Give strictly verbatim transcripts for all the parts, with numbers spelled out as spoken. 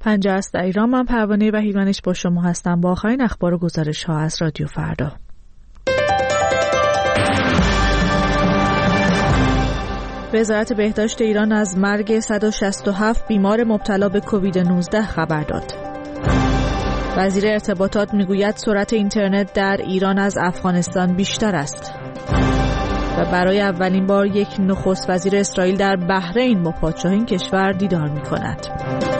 پنجاه است در ایران. من پروانه وحیدمنش با شما هستم با آخرین اخبار و گزارش ها از رادیو فردا. وزارت بهداشت ایران از مرگ صد و شصت و هفت بیمار مبتلا به کووید نوزده خبر داد. وزیر ارتباطات میگوید سرعت اینترنت در ایران از افغانستان بیشتر است. و برای اولین بار یک نخست وزیر اسرائیل در بحرین با پادشاه این کشور دیدار می‌کند.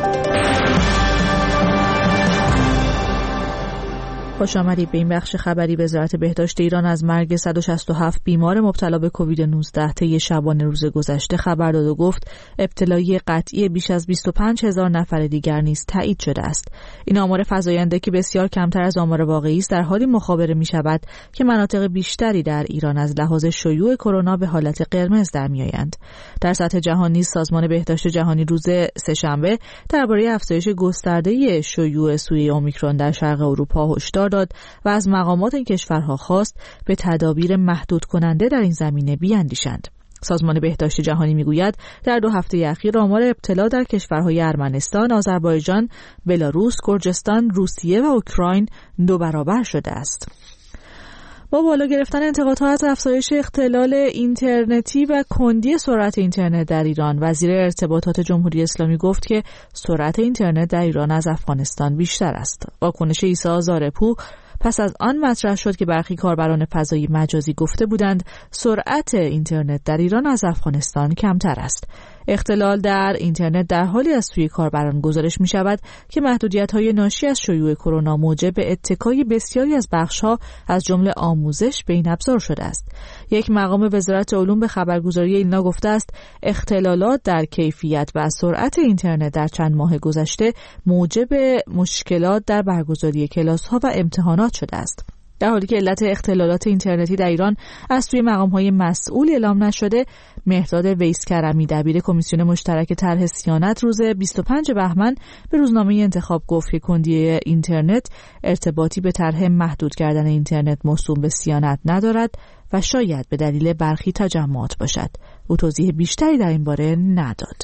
خوش آمدید به این بخش خبری. وزارت بهداشت ایران از مرگ صد و شصت و هفت بیمار مبتلا به کووید نوزده طی شبانه روز گذشته خبر داد و گفت ابتلای قطعی بیش از بیست و پنج هزار نفر دیگر نیز تایید شده است. این آمار فزاینده که بسیار کمتر از آمار واقعی است در حالی مخابره می شود که مناطق بیشتری در ایران از لحاظ شیوع کرونا به حالت قرمز در می آیند. در سطح جهانی سازمان بهداشت جهانی روز سه‌شنبه درباره افزایش گسترده شیوع سویه اومیکرون در شرق اروپا هشدار داد و از مقامات این کشورها خواست به تدابیر محدود کننده در این زمینه بیاندیشند. سازمان بهداشت جهانی میگوید در دو هفته اخیر آمار ابتلا در کشورهای ارمنستان، آذربایجان، بلاروس، گرجستان، روسیه و اوکراین دو برابر شده است. با بالا گرفتن انتقادها از افزایش اختلال اینترنتی و کندی سرعت اینترنت در ایران، وزیر ارتباطات جمهوری اسلامی گفت که سرعت اینترنت در ایران از افغانستان بیشتر است. واکنش عیسی زارپور پس از آن مطرح شد که برخی کاربران فضای مجازی گفته بودند سرعت اینترنت در ایران از افغانستان کمتر است. اختلال در اینترنت در حالی از سوی کاربران گزارش می شود که محدودیت‌های ناشی از شیوع کرونا موجب اتکای بسیاری از بخش‌ها از جمله آموزش به این ابزار شده است. یک مقام وزارت علوم به خبرگزاری ایلنا گفته است اختلالات در کیفیت و سرعت اینترنت در چند ماه گذشته موجب مشکلات در برگزاری کلاس‌ها و امتحانات شده است. در حالی که علت اختلالات اینترنتی در ایران از سوی مقام‌های مسئول اعلام نشده، مهرداد ویسکرمی دبیر کمیسیون مشترک طرح صیانت روز بیست و پنج بهمن به روزنامه انتخاب گفت که کندی اینترنت ارتباطی به طرح محدود کردن اینترنت موسوم به صیانت ندارد و شاید به دلیل برخی تجمعات باشد. او توضیح بیشتری در این باره نداد.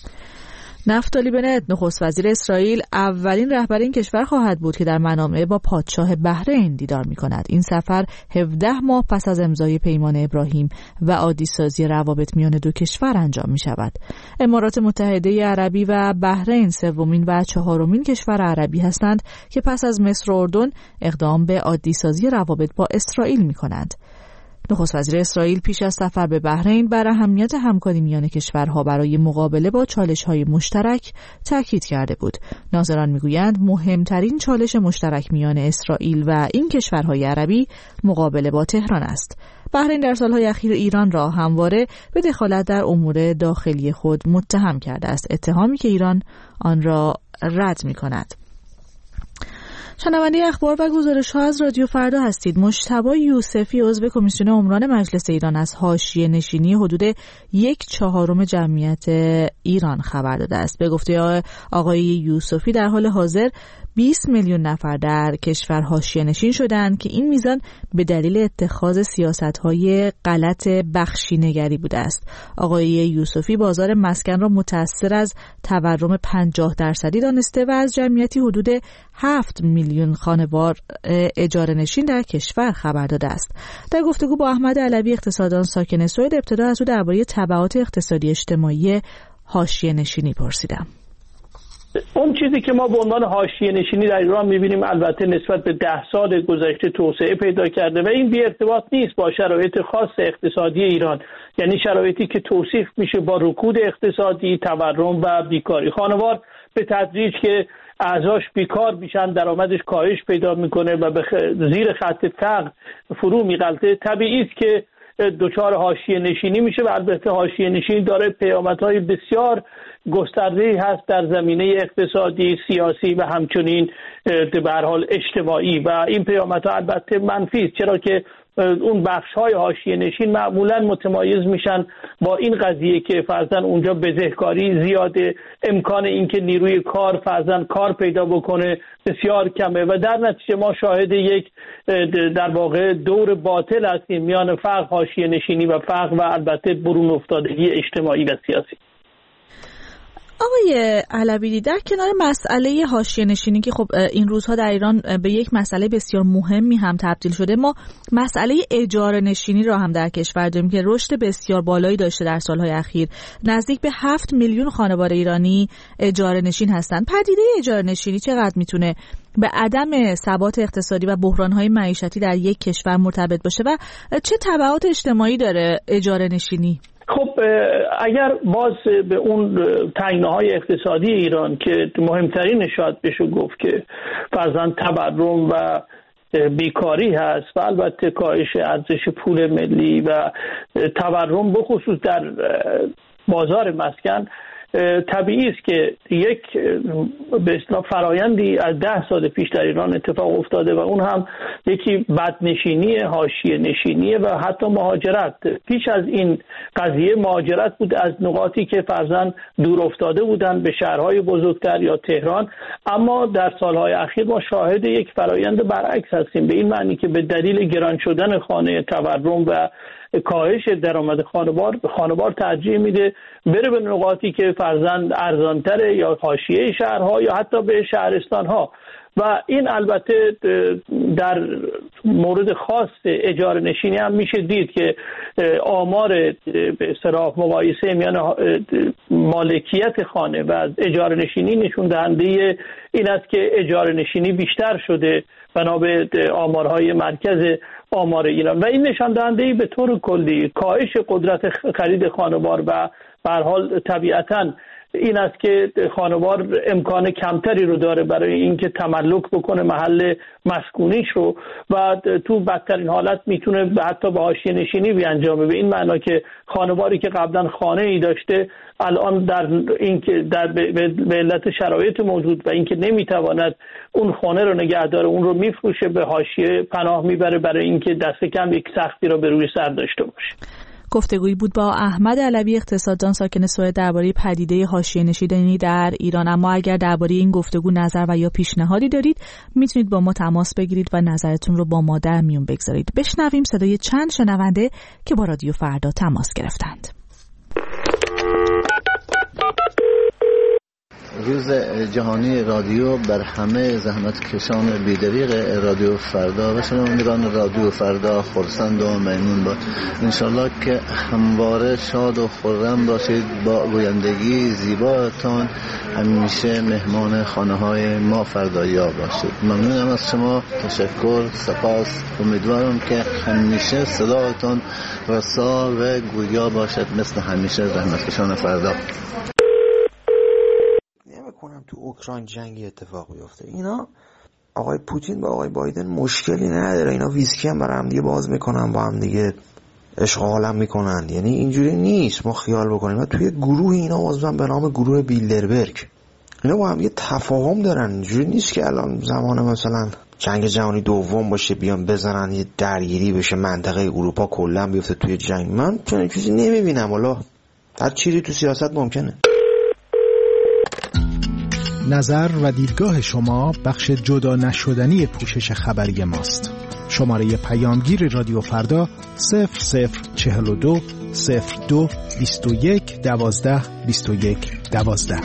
نفتالی بنت نخست وزیر اسرائیل اولین رهبر این کشور خواهد بود که در منامه با پادشاه بحرین دیدار می کند. این سفر هفده ماه پس از امضای پیمان ابراهیم و عادی‌سازی روابط میان دو کشور انجام می شود. امارات متحده عربی و بحرین سومین و چهارمین کشور عربی هستند که پس از مصر و اردن اقدام به عادی‌سازی روابط با اسرائیل می کنند. نخست وزیر اسرائیل پیش از سفر به بحرین بر اهمیت همکاری میان کشورها برای مقابله با چالش‌های مشترک تاکید کرده بود. ناظران میگویند مهمترین چالش مشترک میان اسرائیل و این کشورهای عربی مقابله با تهران است. بحرین در سالهای اخیر ایران را همواره به دخالت در امور داخلی خود متهم کرده است، اتهامی که ایران آن را رد می‌کند. شنونده اخبار و گزارش ها از رادیو فردا هستید. مجتبی یوسفی عضو کمیسیون عمران مجلس ایران از حاشیه نشینی حدود یک چهارم جمعیت ایران خبر داده است. به گفته آقای یوسفی در حال حاضر بیست میلیون نفر در کشور حاشیه نشین شدند که این میزان به دلیل اتخاذ سیاست‌های غلط بخشینگری بوده است. آقای یوسفی بازار مسکن را متأثر از تورم پنجاه درصدی دانسته و از جمعیتی حدود هفت میلیون خانوار اجاره نشین در کشور خبر داده است. در گفتگو با احمد علوی اقتصاددان ساکن سوئد ابتدا از او درباره تبعات اقتصادی اجتماعی حاشیه نشینی پرسیدم. اون چیزی که ما به عنوان حاشیه نشینی در ایران می‌بینیم البته نسبت به ده سال گذشته توسعه پیدا کرده و این بی ارتباط نیست با شرایط خاص اقتصادی ایران، یعنی شرایطی که توصیف میشه با رکود اقتصادی، تورم و بیکاری. خانوار به تدریج که اعضاش بیکار میشن، درآمدش کاهش پیدا میکنه و به زیر خط فقر فرو میغلطه، طبیعی است که دچار حاشیه نشینی میشه و البته حاشیه نشینی داره پیامدهای بسیار گسترده‌ای هست در زمینه اقتصادی، سیاسی و همچنین به هر حال اجتماعی و این پیامدها البته منفی است، چرا که اون بخش‌های حاشیه نشین معمولاً متمایز میشن با این قضیه که فرضاً اونجا بزهکاری زیاده، امکان اینکه نیروی کار فرضاً کار پیدا بکنه بسیار کمه و در نتیجه ما شاهد یک در واقع دور باطل هستیم میان فقر، حاشیه نشینی و فقر و البته برون افتادگی اجتماعی و سیاسی. آقای علویدی، در کنار مسئله حاشیه‌نشینی که خب این روزها در ایران به یک مسئله بسیار مهمی هم تبدیل شده، ما مسئله اجاره نشینی را هم در کشور داریم که رشد بسیار بالایی داشته در سالهای اخیر. نزدیک به هفت میلیون خانواده ایرانی اجاره نشین هستند. پدیده اجاره نشینی چقدر میتونه به عدم ثبات اقتصادی و بحران‌های معیشتی در یک کشور مرتبط باشه و چه تبعات اجتماعی داره اجاره نشینی؟ خب اگر باز به اون تنگناهای اقتصادی ایران که مهمترین شاید بشه گفت که فرضاً تورم و بیکاری هست و البته کاهش ارزش پول ملی و تورم بخصوص در بازار مسکن، طبیعی است که یک به اصطلاح فرایندی از ده سال پیش در ایران اتفاق افتاده و اون هم یکی بدنشینی، حاشیه نشینی و حتی مهاجرت. پیش از این قضیه مهاجرت بود از نقاطی که فرضاً دور افتاده بودن به شهرهای بزرگتر یا تهران، اما در سالهای اخیر ما شاهد یک فرایند برعکس هستیم، به این معنی که به دلیل گران شدن خانه، تورم و کاهش درآمد خانوار خانوار ترجیح میده بره به نقاطی که فرضاً ارزانتره یا حاشیه شهرها یا حتی به شهرستانها. و این البته در مورد خاص اجاره نشینی هم میشه دید که آمار به اصطلاح مقایسه میان مالکیت خانه و اجاره نشینی نشون دهنده این است که اجاره نشینی بیشتر شده بنا به آمارهای مرکز آمار ایران و این نشان دهنده به طور کلی کاهش قدرت خرید خانوار و به هر حال طبیعتاً این است که خانوار امکان کمتری رو داره برای اینکه تملک بکنه محل مسکونیش رو و تو بدترین حالت میتونه حتی به حاشیه نشینی بیانجامه، به این معنا که خانواری که قبلا خانه ای داشته الان در اینکه در به علت شرایط موجود و اینکه نمیتواند اون خانه رو نگه داره اون رو میفروشه، به حاشیه پناه میبره برای اینکه دست کم یک سختی رو به روی سر داشته باشه. گفتگویی بود با احمد علوی، اقتصاددان ساکن سوئد، درباره پدیده حاشیه نشینی در ایران. اما اگر درباره این گفتگو نظر و یا پیشنهادی دارید میتونید با ما تماس بگیرید و نظرتون رو با ما در میون بگذارید. بشنویم صدای چند شنونده که با رادیو فردا تماس گرفتند. روز جهانی رادیو بر همه زحمت کشان بی‌دریغ رادیو فردا و شنوندگان رادیو فردا خرسند و ممنون باد. انشالله که همواره شاد و خرم باشید، با گویندگی زیباتان همیشه مهمان خانه های ما فردایا باشید. ممنونم از شما، تشکر، سپاس. امیدوارم که همیشه صداتان رسا و گویا باشد مثل همیشه زحمت کشان فردا. کنم تو اوکراین جنگی اتفاق بیفته، اینا آقای پوتین با آقای بایدن مشکلی نداره، اینا ویسکی هم برای هم دیگه باز میکنن، با هم دیگه اشغال هم میکنن، یعنی اینجوری نیست ما خیال بکنیم. و توی گروه اینا عضوان به نام گروه بیلدربرگ، اینا با هم یه تفاهم دارن، اینجوری نیست که الان زمان مثلا جنگ جهانی دوم باشه بیان بزنن یه درگیری بشه منطقه اروپا کلا بیفته توی جنگ. من چنین چیزی نمیبینم، والا هر چیزی تو سیاست ممکنه. نظر و دیدگاه شما بخش جدا نشدنی پوشش خبری ماست. شماره پیامگیر رادیو فردا صفر صفر چهل و دو صفر دو بیست و یک دوازده بیست و یک دوازده.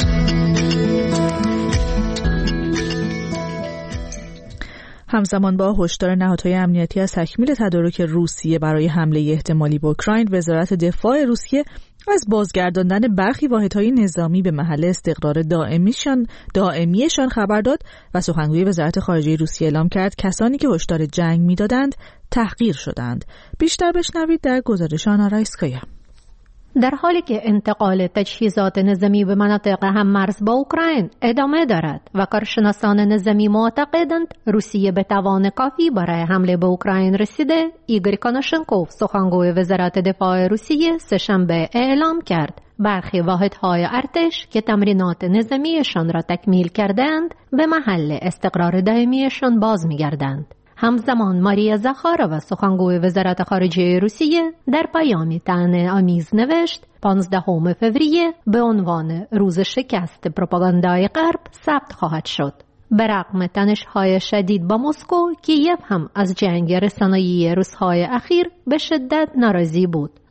همزمان با هشدار نهادهای امنیتی از تکمیل تدارک روسیه برای حمله احتمالی به اوکراین، وزارت دفاع روسیه از بازگرداندن برخی واحدهای نظامی به محل استقرار دائمیشان دائمیشان خبر داد و سخنگوی وزارت خارجه روسیه اعلام کرد کسانی که هشدار جنگ می‌دادند تحقیر شدند. بیشتر بشنوید در گزارش آنا رایسکایا. در حالی که انتقال تجهیزات نظامی به مناطق هممرز با اوکراین ادامه دارد و کارشناسان نظامی معتقدند روسیه به توان کافی برای حمله به اوکراین رسیده، ایگور کاناشنکوف، سخنگوی وزارت دفاع روسیه، سه‌شنبه اعلام کرد برخی واحدهای ارتش که تمرینات نظامیشان را تکمیل کردند به محل استقرار دائمیشان باز می‌گردند. همزمان ماریا زاخارova، سخنگوی وزارت خارجه روسیه، در پیامی طعنه‌آمیز نوشت پانزدهم فوریه به عنوان روز شکست پروپاگاندای غرب ثبت خواهد شد. برغم تنش‌های شدید با مسکو، کیف هم از جنگ رسانه‌ای روزهای اخیر به شدت ناراضی بود.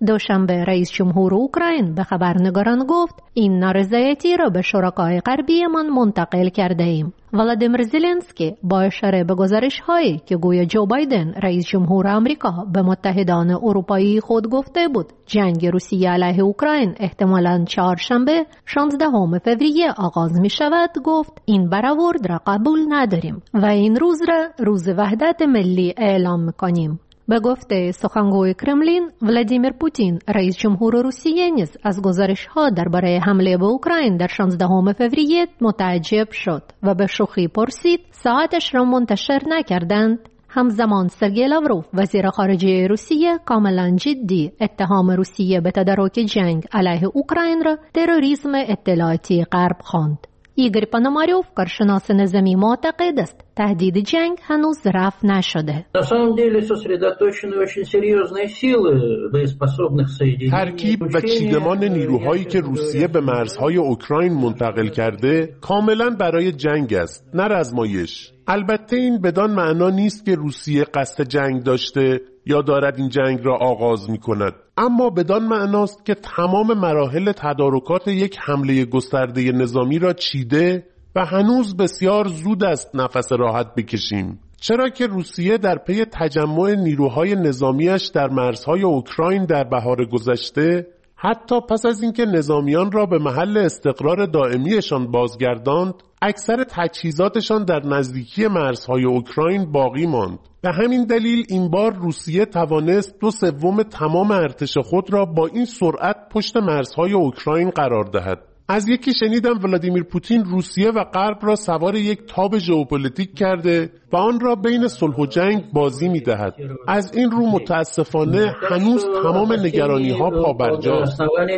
دوشنبه رئیس جمهور اوکراین به خبرنگاران گفت این نارضایتی را به شرکای غربیمان منتقل کرده ایم. ولادیمیر زلنسکی با اشاره به گزارش هایی که گویا جو بایدن رئیس جمهور آمریکا به متحدان اروپایی خود گفته بود جنگ روسیه علیه اوکراین احتمالاً چهارشنبه شانزدهم فوریه آغاز می شود گفت این برآورد را قبول نداریم و این روز را روز وحدت ملی اعلام می‌کنیم. به گفته سخنگوی کرملین ولادیمیر پوتین رئیس جمهور روسیه نیز از گزارش‌ها درباره حمله به اوکراین در شانزدهم فوریه متعجب شد و به شوخی پرسید ساعتش را منتشر نکردند. همزمان سرگئی لاوروف وزیر خارجه روسیه کاملا جدی اتهام روسیه به تدارک جنگ علیه اوکراین را تروریسم اطلاعاتی غرب خواند. ایگور پاناماریوف کارشناس نظامی معتقد است تهدید جنگ هنوز رفع نشده. ترکیب و چیدمان نیروهایی که روسیه به مرزهای اوکراین منتقل کرده کاملا برای جنگ است، نه رزمایش. البته این بدان معنا نیست که روسیه قصد جنگ داشته یا دارد این جنگ را آغاز می کند، اما بدان معناست که تمام مراحل تدارکات یک حمله گسترده نظامی را چیده و هنوز بسیار زود است نفس راحت بکشیم، چرا که روسیه در پی تجمع نیروهای نظامیش در مرزهای اوکراین در بهار گذشته حتی پس از اینکه نظامیان را به محل استقرار دائمیشان بازگرداند، اکثر تجهیزاتشان در نزدیکی مرزهای اوکراین باقی ماند. به همین دلیل این بار روسیه توانست دو سوم تمام ارتش خود را با این سرعت پشت مرزهای اوکراین قرار دهد. از یکی شنیدم ولادیمیر پوتین روسیه و غرب را سوار یک تاب ژئوپلیتیک کرده و آن را بین صلح و جنگ بازی می دهد. از این رو متاسفانه هنوز تمام نگرانی ها پابرجاست.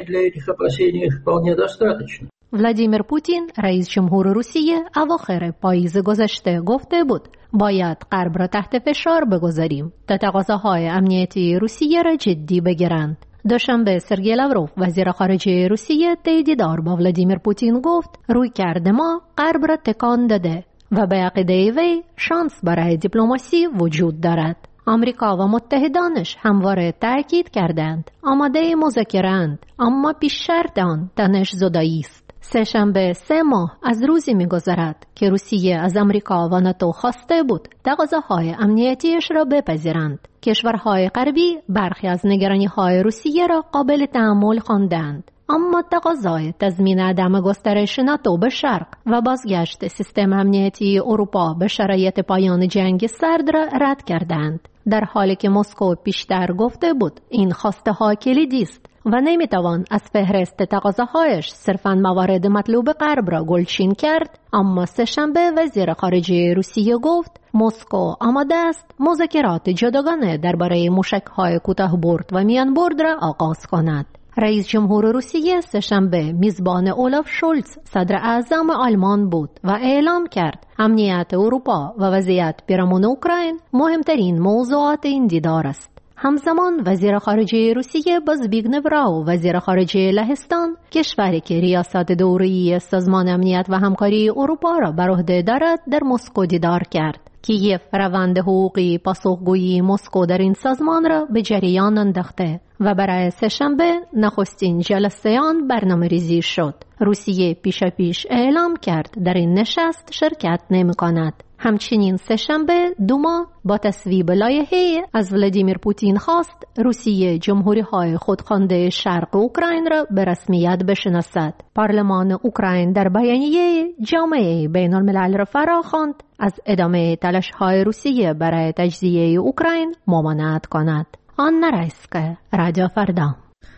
ولادیمیر پوتین رئیس جمهور روسیه اواخر پاییز گذشته گفته بود باید غرب را تحت فشار بگذاریم تا تقاضاهای امنیتی روسیه را جدی بگیرند. دوشنبه سرگئی لاوروف وزیر خارجه روسیه طی دیدار با ولادیمیر پوتین گفت رویکرد ما غرب را تکان داده و به عقیده وی شانس برای دیپلماسی وجود دارد. آمریکا و متحدانش همواره تاکید کردند آماده مذاکره‌اند، اما پیش شرط آن تنش زدایی است. سه‌شنبه سه ماه از روزی می‌گذرد که روسیه از آمریکا و ناتو خواسته بود تقاضاهای امنیتیش را بپذیرند. کشورهای غربی برخی از نگرانی‌های روسیه را قابل تحمل خواندند، اما تقاضای تضمین عدم گسترش ناتو به شرق و بازگشت سیستم امنیتی اروپا به شرایط پایان جنگ سرد را رد کردند، در حالی که مسکو پیشتر گفته بود این خواسته ها کلیدی است و نمیتوان از فهرست تقاضاهایش صرفاً موارد مطلوب غرب را گلچین کرد. اما سه‌شنبه وزیر خارجه روسیه گفت مسکو آماده است مذاکرات جداگانه درباره موشک‌های کوتاه‌برد و میانبرد را آغاز کند. رئیس جمهور روسیه سه‌شنبه میزبان اولاف شولز صدر اعظم آلمان بود و اعلام کرد امنیت اروپا و وضعیت پیرامون اوکراین مهمترین موضوعات این دیدار است. همزمان وزیر خارجه روسیه بازبیگنو راو وزیر خارجه لهستان، کشوری که ریاست دوره‌ای سازمان امنیت و همکاری اروپا را بر عهده دارد، در مسکو دیدار کرد. کیف روند حقوقی پاسخگویی مسکو در این سازمان را به جریان انداخته و برای سه‌شنبه نخستین جلسه آن برنامه‌ریزی شد. روسیه پیشا پیش اعلام کرد در این نشست شرکت نمی‌کند. همچنین سه‌شنبه دوما با تصویب لایحه‌ای از ولادیمیر پوتین خواست روسیه جمهوری‌های خودخوانده شرق اوکراین را به رسمیت بشناسد. پارلمان اوکراین در بیانیه جامعه بین‌الملل را فراخواند از ادامه تلاش‌های روسیه برای تجزیه اوکراین ممانعت کند. آنا رایسکا، رادیو فردا.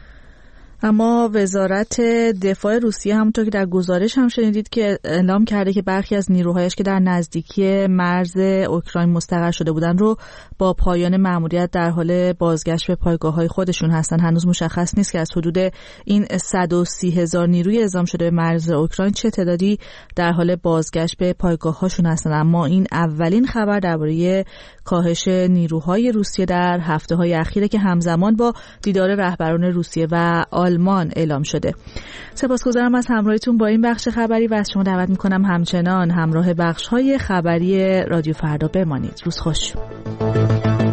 اما وزارت دفاع روسیه همونطور که در گزارش هم شنیدید که اعلام کرده که برخی از نیروهایش که در نزدیکی مرز اوکراین مستقر شده بودن رو با پایان مأموریت در حال بازگشت به پایگاه‌های خودشون هستن. هنوز مشخص نیست که از حدود این صد و سی هزار نیروی اعزام شده به مرز اوکراین چه تعدادی در حال بازگشت به پایگاه‌هاشون هستن، اما این اولین خبر درباره کاهش نیروهای روسیه در هفته‌های اخیره که همزمان با دیدار رهبران روسیه و آلمان اعلام شده. سپاسگزارم از همراهیتون با این بخش خبری و از شما دعوت میکنم همچنان همراه بخش‌های خبری رادیو فردا بمانید. روز خوش.